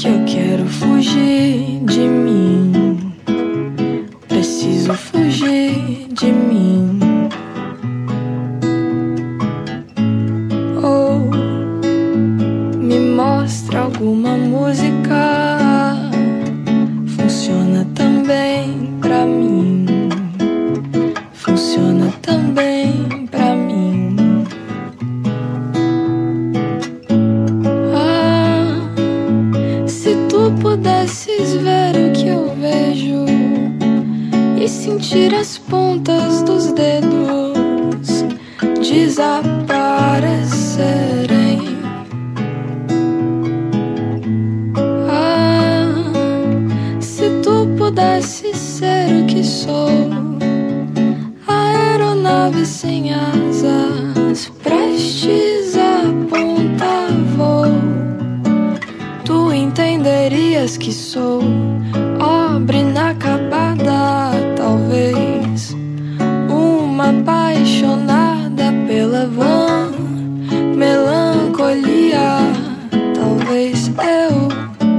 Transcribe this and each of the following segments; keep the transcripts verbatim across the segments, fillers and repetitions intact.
que eu quero fugir de mim. Preciso fugir de mim. Ou me mostra alguma música, funciona também pra mim. Funciona também pra mim. Ah, se tu pudesses ver o que eu vejo e sentir as pontas dos dedos desaparecerem. Ah, se tu pudesses ser o que sou, aeronave sem asas, prestes a apontar voo, tu entenderias que sou obra inacabada, talvez uma apaixonada pela vã melancolia, talvez eu,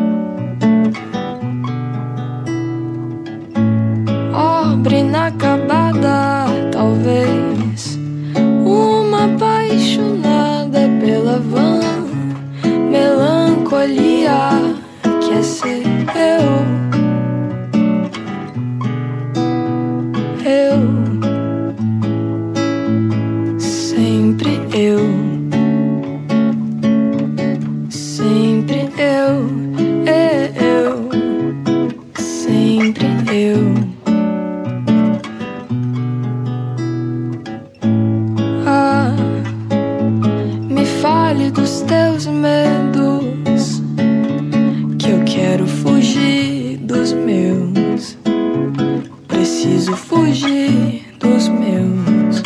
obra inacabada, talvez uma apaixonada pela vã melancolia, quer ser eu. Eu, sempre eu, sempre eu, é eu, sempre eu. Ah, me fale dos teus medos, que eu quero fugir dos meus. Preciso fugir dos meus.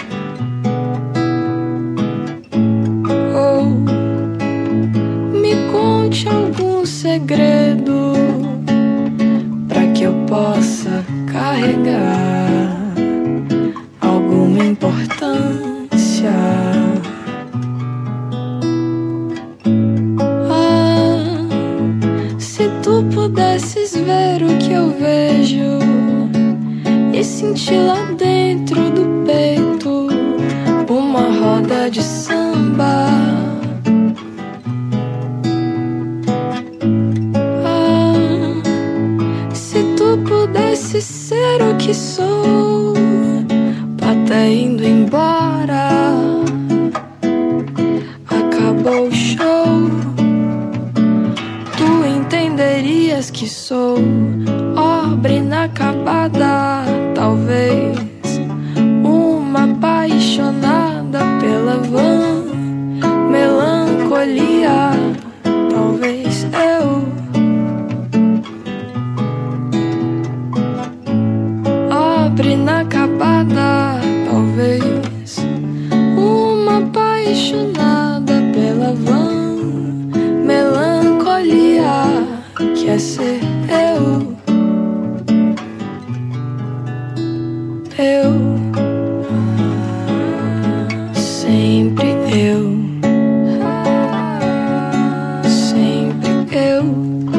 Ou me conte algum segredo pra que eu possa carregar alguma importância. Ah, se tu pudesses ver o que eu vejo e sentir lá dentro do peito uma roda de samba. Ah, se tu pudesse ser o que sou, até indo embora, acabou o show, tu entenderias que sou obra inacabada, talvez uma apaixonada pela vã melancolia, talvez eu, obra inacabada, talvez uma apaixonada pela vã melancolia, quer ser eu. Eu, sempre eu, sempre eu.